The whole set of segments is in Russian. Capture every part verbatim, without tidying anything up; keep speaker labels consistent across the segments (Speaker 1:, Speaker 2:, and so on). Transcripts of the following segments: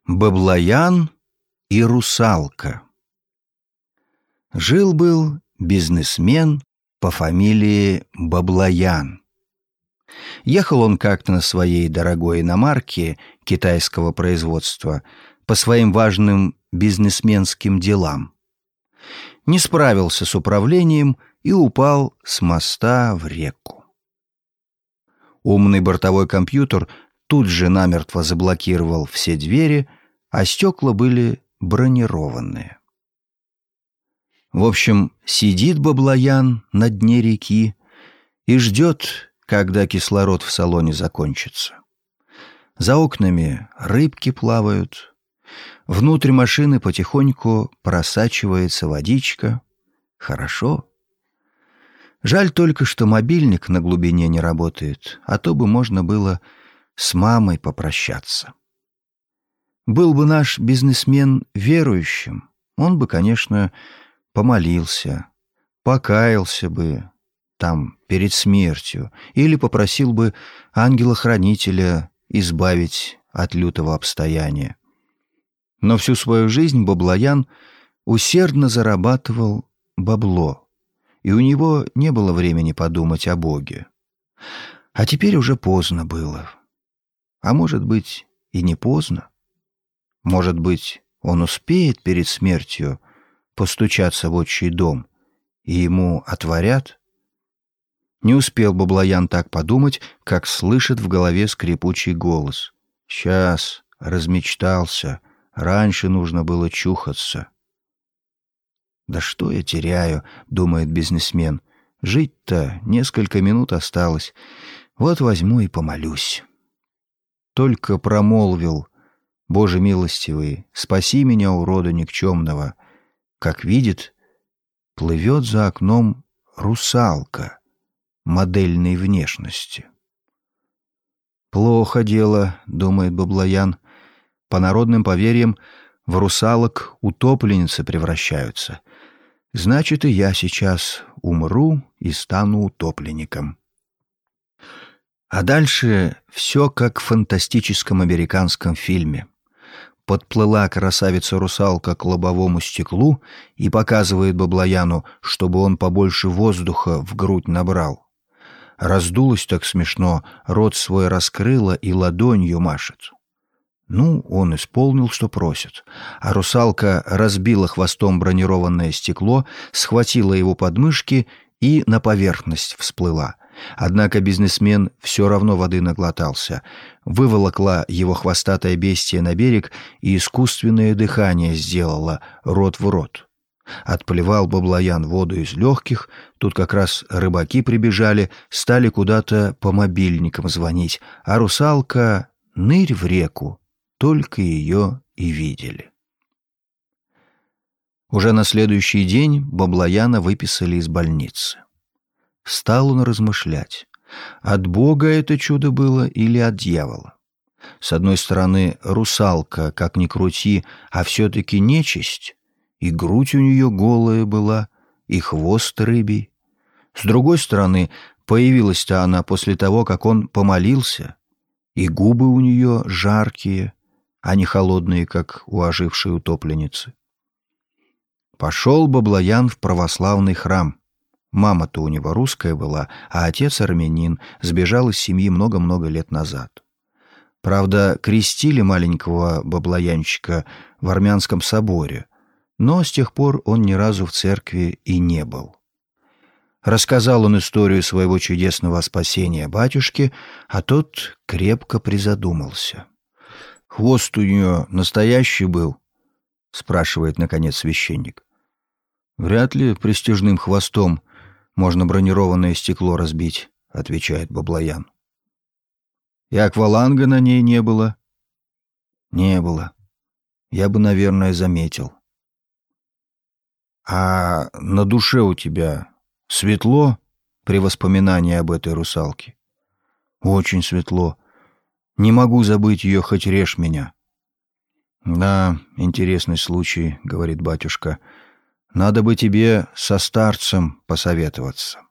Speaker 1: Баблоян и русалка. Жил-был бизнесмен по фамилии Баблоян. Ехал он как-то на своей дорогой иномарке китайского производства по своим важным бизнесменским делам. Не справился с управлением и упал с моста в реку. Умный бортовой компьютер тут же намертво заблокировал все двери, а стекла были бронированные. В общем, сидит Баблоян на дне реки и ждет, когда кислород в салоне закончится. За окнами рыбки плавают, внутрь машины потихоньку просачивается водичка. Хорошо. Жаль только, что мобильник на глубине не работает, а то бы можно было с мамой попрощаться. Был бы наш бизнесмен верующим, он бы, конечно, помолился, покаялся бы там перед смертью или попросил бы ангела-хранителя избавить от лютого обстояния. Но всю свою жизнь Баблоян усердно зарабатывал бабло, и у него не было времени подумать о Боге. А теперь уже поздно было. А может быть, и не поздно. Может быть, он успеет перед смертью постучаться в отчий дом, и ему отворят? Не успел Баблоян так подумать, как слышит в голове скрипучий голос. «Сейчас, размечтался, раньше нужно было чухаться». «Да что я теряю?» — думает бизнесмен. «Жить-то несколько минут осталось. Вот возьму и помолюсь». Только промолвил: «Боже милостивый, спаси меня, урода никчемного», как видит, плывет за окном русалка модельной внешности. «Плохо дело», — думает Баблоян. «По народным поверьям, в русалок утопленницы превращаются. Значит, и я сейчас умру и стану утопленником». А дальше все как в фантастическом американском фильме. Подплыла красавица-русалка к лобовому стеклу и показывает Баблояну, чтобы он побольше воздуха в грудь набрал. Раздулась так смешно, рот свой раскрыла и ладонью машет. Ну, он исполнил, что просит. А русалка разбила хвостом бронированное стекло, схватила его подмышки и на поверхность всплыла. Однако бизнесмен все равно воды наглотался. Выволокла его хвостатое бестие на берег и искусственное дыхание сделала рот в рот. Отплевал Баблоян воду из легких, тут как раз рыбаки прибежали, стали куда-то по мобильникам звонить, а русалка нырь в реку, только ее и видели. Уже на следующий день Баблояна выписали из больницы. Стал он размышлять, от Бога это чудо было или от дьявола. С одной стороны, русалка, как ни крути, а все-таки нечисть, и грудь у нее голая была, и хвост рыбий. С другой стороны, появилась-то она после того, как он помолился, и губы у нее жаркие, а не холодные, как у ожившей утопленницы. Пошел Баблоян в православный храм. Мама-то у него русская была, а отец армянин, сбежал из семьи много-много лет назад. Правда, крестили маленького Баблоянчика в армянском соборе, но с тех пор он ни разу в церкви и не был. Рассказал он историю своего чудесного спасения батюшке, а тот крепко призадумался. «Хвост у нее настоящий был?» — спрашивает, наконец, священник. «Вряд ли пристяжным хвостом можно бронированное стекло разбить», — отвечает Баблоян. «И акваланга на ней не было?» «Не было. Я бы, наверное, заметил». «А на душе у тебя светло при воспоминании об этой русалке?» «Очень светло. Не могу забыть ее, хоть режь меня». «Да, интересный случай», — говорит батюшка. «Надо бы тебе со старцем посоветоваться».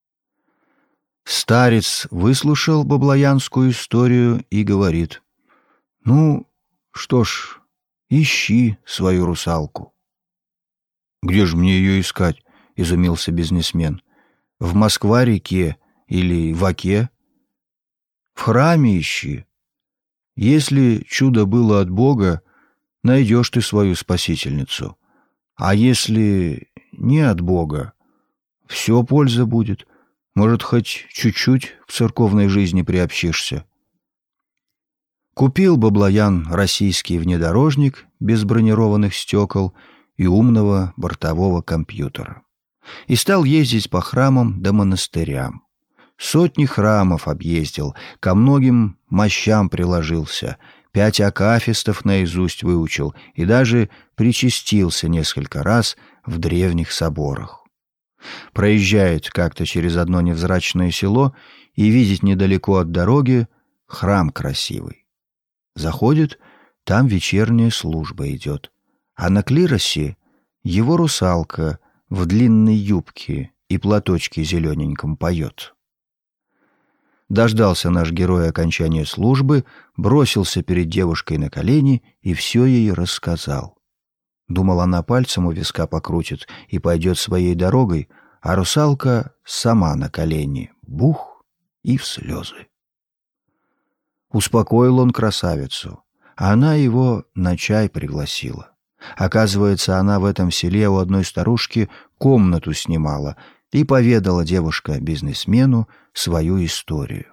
Speaker 1: Старец выслушал баблоянскую историю и говорит: «Ну, что ж, ищи свою русалку». «Где же мне ее искать?» — изумился бизнесмен. «В Москва-реке или в Оке?» «В храме ищи. Если чудо было от Бога, найдешь ты свою спасительницу. А если не от Бога, все польза будет. Может, хоть чуть-чуть к церковной жизни приобщишься». Купил Баблоян российский внедорожник без бронированных стекол и умного бортового компьютера. И стал ездить по храмам да монастырям. Сотни храмов объездил, ко многим мощам приложился, пять акафистов наизусть выучил и даже причастился несколько раз в древних соборах. Проезжает как-то через одно невзрачное село и видит недалеко от дороги храм красивый. Заходит, там вечерняя служба идет, а на клиросе его русалка в длинной юбке и платочке зелененьком поет. Дождался наш герой окончания службы, бросился перед девушкой на колени и все ей рассказал. Думал, она пальцем у виска покрутит и пойдет своей дорогой, а русалка сама на колени, бух, и в слезы. Успокоил он красавицу, а она его на чай пригласила. Оказывается, она в этом селе у одной старушки комнату снимала, и поведала девушка бизнесмену свою историю.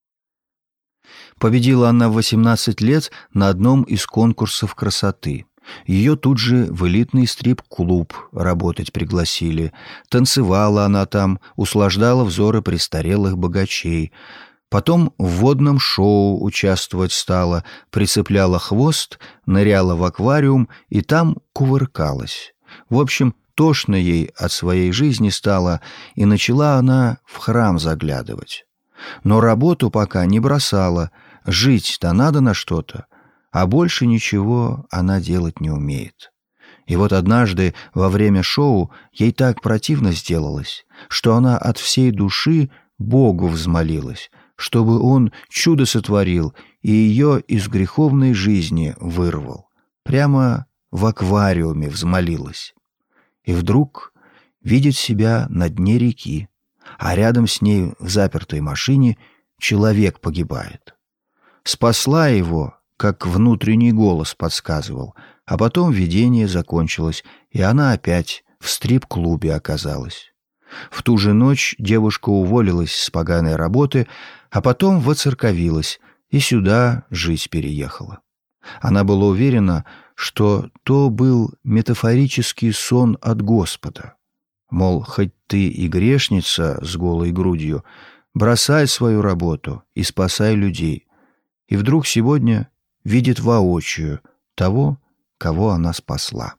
Speaker 1: Победила она в восемнадцать лет на одном из конкурсов красоты. Ее тут же в элитный стрип-клуб работать пригласили. Танцевала она там, услаждала взоры престарелых богачей. Потом в водном шоу участвовать стала, прицепляла хвост, ныряла в аквариум и там кувыркалась. В общем, тошно ей от своей жизни стало, и начала она в храм заглядывать. Но работу пока не бросала, жить-то надо на что-то, а больше ничего она делать не умеет. И вот однажды во время шоу ей так противно сделалось, что она от всей души Богу взмолилась, чтобы он чудо сотворил и ее из греховной жизни вырвал. Прямо в аквариуме взмолилась. И вдруг видит себя на дне реки, а рядом с ней в запертой машине человек погибает. Спасла его, как внутренний голос подсказывал, а потом видение закончилось, и она опять в стрип-клубе оказалась. В ту же ночь девушка уволилась с поганой работы, а потом воцерковилась и сюда жить переехала. Она была уверена, что то был метафорический сон от Господа. Мол, хоть ты и грешница с голой грудью, бросай свою работу и спасай людей. И вдруг сегодня видит воочию того, кого она спасла.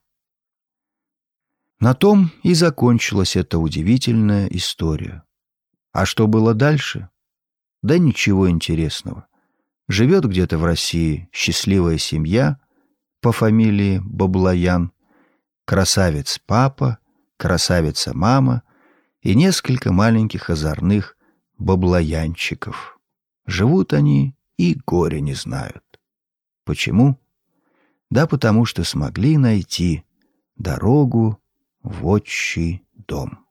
Speaker 1: На том и закончилась эта удивительная история. А что было дальше? Да ничего интересного. Живет где-то в России счастливая семья по фамилии Баблоян, красавец папа, красавица мама и несколько маленьких озорных баблоянчиков. Живут они и горя не знают. Почему? Да потому что смогли найти дорогу в отчий дом.